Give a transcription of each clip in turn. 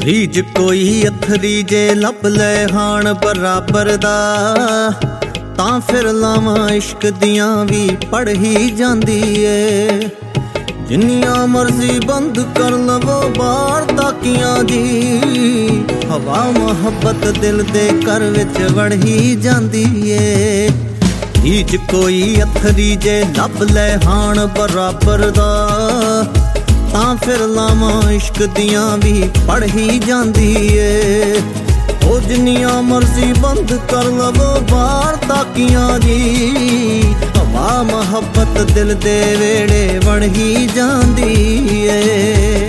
ਰੀਝ ਕੋਈ ਅਥਰੀ ਜੇ ਲੱਭ ਲੈ ਹਾਣ ਬਰਾਬਰ ਦਾ, ਤਾਂ ਫਿਰ ਲਾਵਾਂ ਇਸ਼ਕ ਦੀਆਂ ਵੀ ਪੜ ਹੀ ਜਾਂਦੀ ਏ। ਜਿੰਨੀਆਂ ਮਰਜ਼ੀ ਬੰਦ ਕਰ ਲਵੋ ਬਾਹਰ ਤਾਕੀਆਂ ਜੀ, ਹਵਾ ਮੁਹੱਬਤ ਦਿਲ ਦੇ ਘਰ ਵਿੱਚ ਵੜ ਹੀ ਜਾਂਦੀ ਏ। ਰੀਝ ਕੋਈ ਅਥਰੀ ਜੇ ਲੱਭ ਲੈ ਹਾਣ ਬਰਾਬਰ ਦਾ, ਤਾਂ ਫਿਰ ਲਾਵਾਂ ਇਸ਼ਕ ਦੀਆਂ ਵੀ ਪੜ ਹੀ ਜਾਂਦੀ ਏ। ਉਹ ਜਿੰਨੀਆਂ ਮਰਜ਼ੀ ਬੰਦ ਕਰ ਲਵੋ ਬਾਹਰ ਤਾਕੀਆਂ ਜੀ, ਹਵਾ ਮੁਹੱਬਤ ਦਿਲ ਦੇ ਵੇੜੇ ਵੜ ਹੀ ਜਾਂਦੀ ਏ।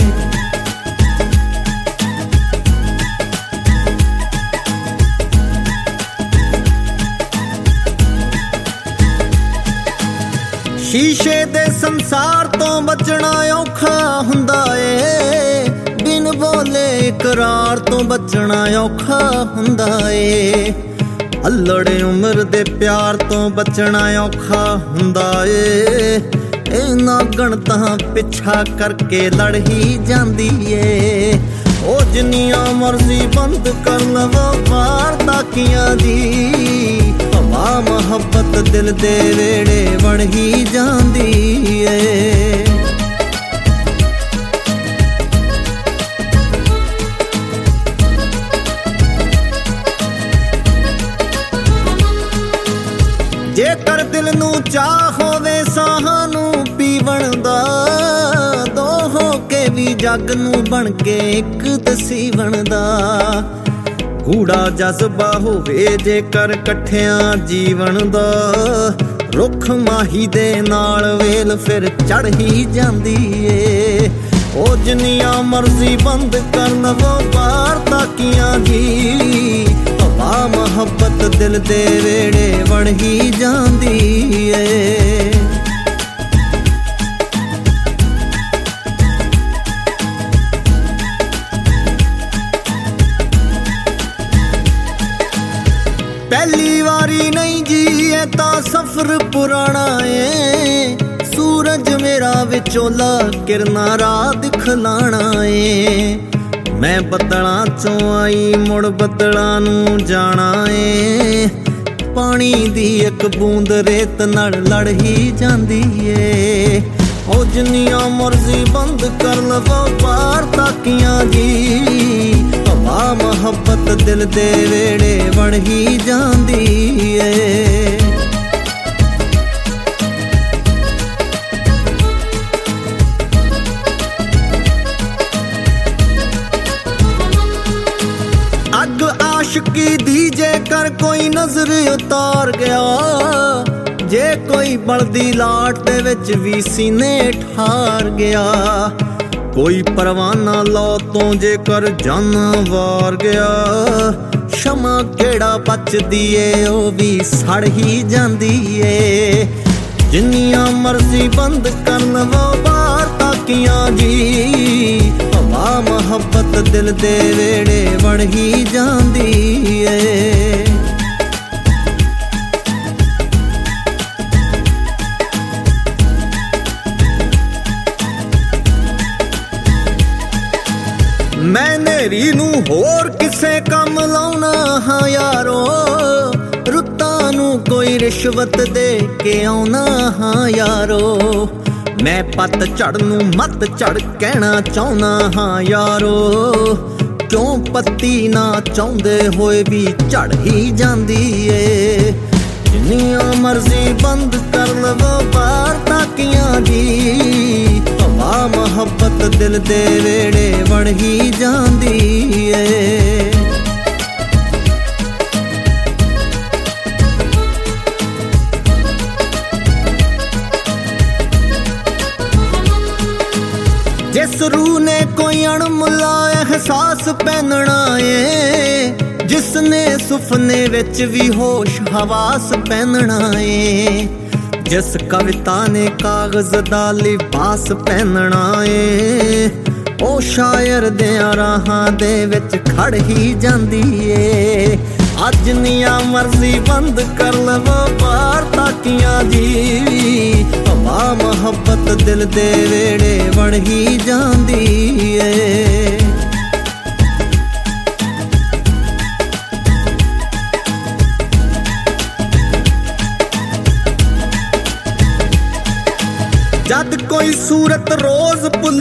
ਸ਼ੀਸ਼ੇ ਦੇ ਸੰਸਾਰ ਤੋਂ ਬਚਣਾ ਔਖਾ ਹੁੰਦਾ ਏ, ਬਿਨ ਬੋਲੇ ਇਕਰਾਰ ਤੋਂ ਬਚਣਾ ਔਖਾ ਹੁੰਦਾ ਏ। ਅਲੜੇ ਉਮਰ ਦੇ ਪਿਆਰ ਤੋਂ ਬਚਣਾ ਔਖਾ ਹੁੰਦਾ ਏ। ਇਹਨਾਂ ਗਣਤਾਂ ਪਿੱਛਾ ਕਰਕੇ ਲੜ ਹੀ ਜਾਂਦੀ ਏ। ਉਹ ਜਿੰਨੀਆਂ ਮਰਜ਼ੀ ਬੰਦ ਕਰ ਲਵੋ ਬਾਹਰ ਤਾਕੀਆਂ ਦੀ, ਹਵਾ ਮੁਹੱਬਤ ਦਿਲ ਦੇ ਵੇੜੇ ਵੜ ਹੀ ਜਾਂਦੀ ਏ। ਜੇਕਰ ਦਿਲ ਨੂੰ ਚਾਹ ਹੋਵੇ ਸਾਹਾਂ ਨੂੰ ਪੀਵਣ ਦਾ, ਦੋ ਹੋ ਕੇ ਵੀ ਜੱਗ ਨੂੰ ਬਣ ਕੇ ਇੱਕ ਦਸੀਵਣ ਦਾ। ਗੂੜਾ ਜਜ਼ਬਾ ਹੋਵੇ ਜੇਕਰ ਇਕੱਠਿਆਂ ਜੀਵਨ ਦਾ, ਰੁੱਖ ਮਾਹੀ ਦੇ ਨਾਲ ਵੇਲ ਫਿਰ ਚੜ ਹੀ ਜਾਂਦੀ ਏ। ਉਹ ਜਿੰਨੀਆਂ ਮਰਜ਼ੀ ਬੰਦ ਕਰ ਲਵੋ ਬਾਹਰ ਤਾਕੀਆਂ ਜੀ, ਹਵਾ ਮੁਹੱਬਤ ਦਿਲ ਦੇ ਵੇੜੇ ਵੜ ਹੀ ਜਾਂਦੀ ਏ। ਪਹਿਲੀ ਵਾਰੀ ਨਹੀਂ ਜੀ ਇਹ ਤਾਂ ਸਫ਼ਰ ਪੁਰਾਣਾ ਏ, ਸੂਰਜ ਮੇਰਾ ਵਿਚੋਲਾ ਕਿਰਨਾਂ ਰਾਹ ਦਿਖਲਾਣਾ ਏ। ਮੈਂ ਬੱਦਲਾਂ ਚੋਂ ਆਈ ਮੁੜ ਬੱਦਲਾਂ ਨੂੰ ਜਾਣਾ ਏ, ਪਾਣੀ ਦੀ ਇੱਕ ਬੂੰਦ ਰੇਤ ਨਾਲ ਲੜ ਹੀ ਜਾਂਦੀ ਏ। ਉਹ ਜਿੰਨੀਆਂ ਮਰਜ਼ੀ ਬੰਦ ਕਰ ਲਵੋ ਬਾਹਰ ਤਾਕੀਆਂ ਜੀ, ਹਵਾ ਮੁਹੱਬਤ ਦਿਲ ਦੇ ਵੇੜੇ ਵੜ ਹੀ ਜਾਂਦੀ ਏ। ਅੱਗ ਆਸ਼ਕੀ ਦੀ ਜੇਕਰ ਕੋਈ ਨਜ਼ਰ ਉਤਾਰ ਗਿਆ, ਜੇ ਕੋਈ ਬਲਦੀ ਲਾਟ ਦੇ ਵਿੱਚ ਵੀ ਸੀਨੇ ਠਾਰ ਗਿਆ। ਕੋਈ ਪਰਵਾਨਾ ਲੌ ਤੋਂ ਜੇਕਰ ਜਾਨਾਂ ਵਾਰ ਗਿਆ, ਸ਼ਮਾ ਕਿਹੜਾ ਬਚਦੀ ਏ ਉਹ ਵੀ ਸੜ ਹੀ ਜਾਂਦੀ ਏ। ਜਿੰਨੀਆਂ ਮਰਜ਼ੀ ਬੰਦ ਕਰ ਲਵੋ ਬਾਹਰ ਤਾਕੀਆਂ ਜੀ, ਹਵਾ ਮੁਹੱਬਤ ਦਿਲ ਦੇ ਵੇੜੇ ਵੜ ਹੀ ਜਾਂਦੀ ਏ। ਮੈਂ ਨੇਰੀ ਨੂੰ ਹੋਰ ਕਿਸੇ ਕੰਮ ਲਾਉਣਾ ਹਾਂ ਯਾਰੋ, ਰੁੱਤਾਂ ਨੂੰ ਕੋਈ ਰਿਸ਼ਵਤ ਦੇ ਕੇ ਆਉਣਾ ਹਾਂ ਯਾਰੋ। ਮੈਂ ਪੱਤ ਝੜ ਨੂੰ ਮੱਤ ਝੜ ਕਹਿਣਾ ਚਾਹੁੰਦਾ ਹਾਂ ਯਾਰੋ, ਕਿਉਂ ਪੱਤੀ ਨਾ ਚਾਹੁੰਦੇ ਹੋਏ ਵੀ ਝੜ ਹੀ ਜਾਂਦੀ ਏ। ਜਿੰਨੀਆਂ ਮਰਜ਼ੀ ਬੰਦ ਕਰ ਲਵੋ ਬਾਹਰ ਤਾਕੀਆਂ ਜੀ, ਹਵਾ ਮੁਹੱਬਤ ਦਿਲ ਦੇ ਵੇੜੇ ਵੜ ਹੀ ਜਾਂਦੀ ਏ। ਜਿਸ ਰੂਹ ਨੇ ਕੋਈ ਅਣਮੁੱਲਾ ਅਹਿਸਾਸ ਪਹਿਨਣਾ ਏ, ਜਿਸ ਨੇ ਸੁਪਨੇ ਵਿੱਚ ਵੀ ਹੋਸ਼ ਹਵਾਸ ਪਹਿਨਣਾ ਏ। ਜਿਸ ਕਵਿਤਾ ਨੇ ਕਾਗਜ਼ ਦਾ ਲਿਬਾਸ ਪਹਿਨਣਾ ਏ, ਉਹ ਸ਼ਾਇਰ ਦਿਆਂ ਰਾਹਾਂ ਦੇ ਵਿੱਚ ਖੜ ਹੀ ਜਾਂਦੀ ਏ। ਅੱਜ ਨੀਆਂ ਮਰਜ਼ੀ ਬੰਦ ਕਰ ਲਵੋ ਬਾਹਰ ਤਾਕੀਆਂ ਜੀ, ਹਵਾ ਮੁਹੱਬਤ ਦਿਲ ਦੇ ਵੇੜੇ ਵੜ ਹੀ ਜਾਂਦੀ ਏ।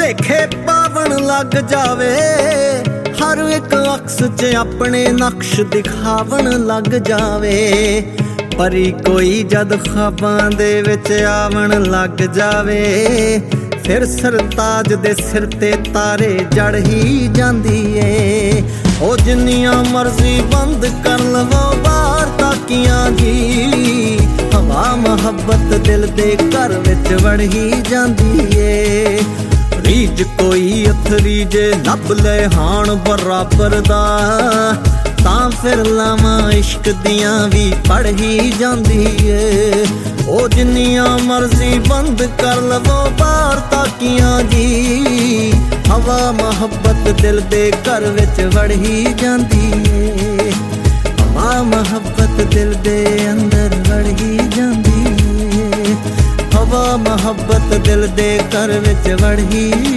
ਭੁਲੇਖੇ ਪਾਵਣ ਲੱਗ ਜਾਵੇ, ਹਰ ਇੱਕ ਅਕਸ 'ਚ ਆਪਣੇ ਨਕਸ਼ ਦਿਖਾਵਣ ਲੱਗ ਜਾਵੇ। ਪਰੀ ਕੋਈ ਜਦ ਖ਼ਾਬਾਂ ਦੇ ਵਿੱਚ ਆਵਣ ਲੱਗ ਜਾਵੇ, ਫਿਰ ਸਰਤਾਜ ਦੇ ਸਿਰ ਤੇ ਤਾਰੇ ਜੜ ਹੀ ਜਾਂਦੀ ਏ। ਉਹ ਜਿੰਨੀਆਂ ਮਰਜ਼ੀ ਬੰਦ ਕਰ ਲਵੋ ਬਾਹਰ ਤਾਕੀਆਂ ਜੀ, ਹਵਾ ਮੁਹੱਬਤ ਦਿਲ ਦੇ ਘਰ ਵਿੱਚ ਵੜ ਹੀ ਜਾਂਦੀ ਏ। ਰੀਝ ਕੋਈ ਅਥਰੀ ਜੇ ਲੱਭ ਲੈ ਹਾਣ ਬਰਾਬਰ ਦਾ, ਤਾਂ ਫਿਰ ਲਾਵਾਂ ਇਸ਼ਕ ਦੀਆਂ ਵੀ ਪੜ ਹੀ ਜਾਂਦੀ ਏ। ਉਹ ਜਿੰਨੀਆਂ ਮਰਜ਼ੀ ਬੰਦ ਕਰ ਲਵੋ ਬਾਹਰ ਤਾਕੀਆਂ ਜੀ, ਹਵਾ ਮੁਹੱਬਤ ਦਿਲ ਦੇ ਘਰ ਵਿੱਚ ਵੜ ਹੀ ਜਾਂਦੀ ਏ। ਹਵਾ ਮੁਹੱਬਤ ਦਿਲ ਦੇ ਅੰਦਰ ਵੜ ਹੀ ਜਾਂਦੀ ਏ। ਹਵਾ ਮੁਹੱਬਤ ਦਿਲ ਦੇ ਘਰ ਵਿੱਚ ਵੜ ਹੀ